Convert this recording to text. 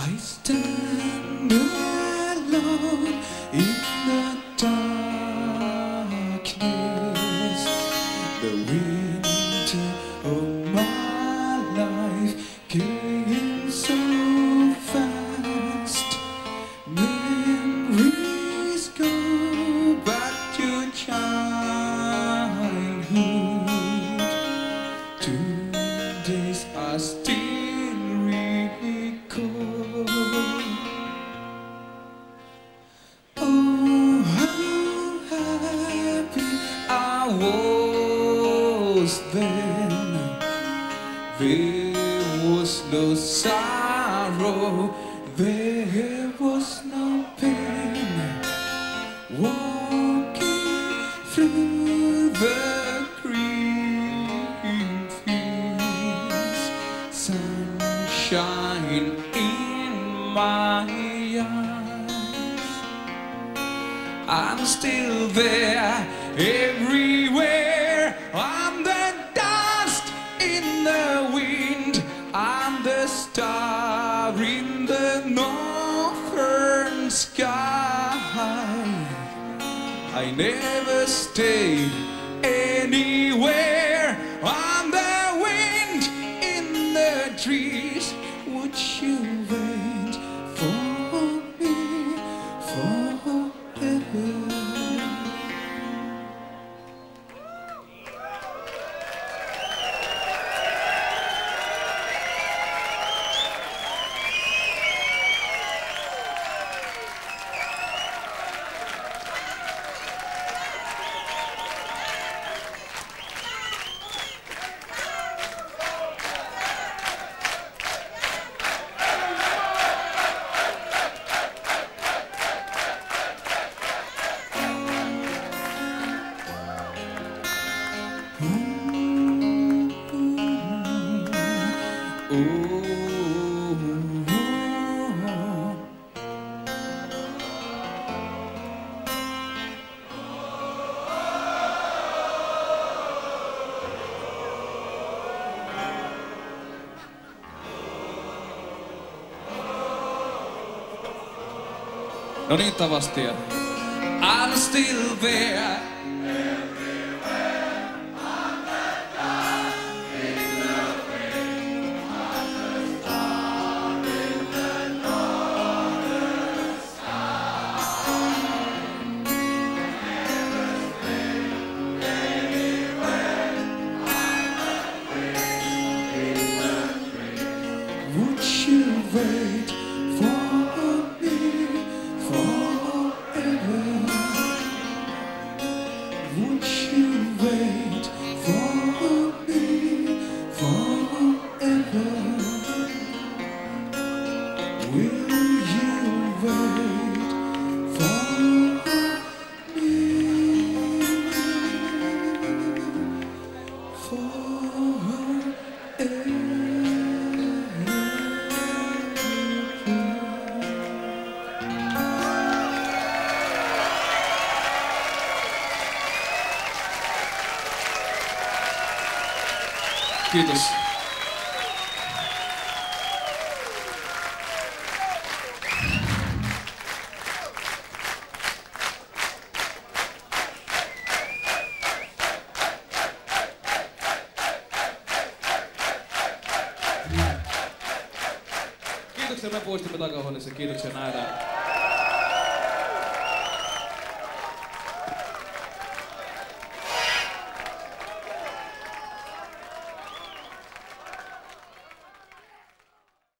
I stand alone in the darkness. The winter of my life came so fast. Memories go back to childhood. 2 days I still recall. Oh, how happy I was then. There was no sorrow, there was no pain. Walking through the green fields, sunshine in my eyes. I'm still there everywhere. I'm the dust in the wind. I'm the star in the northern sky. I never stayed anywhere. I'm the wind in the trees. Would you wait for me forever? No niin, Tavastia. I'm still there. Would you wait for me forever? Would you wait for me forever? Will you wait for me forever? Kiitos. Kiitoksia, me poistumme takahuoneessa. Kiitoksia, nähdään.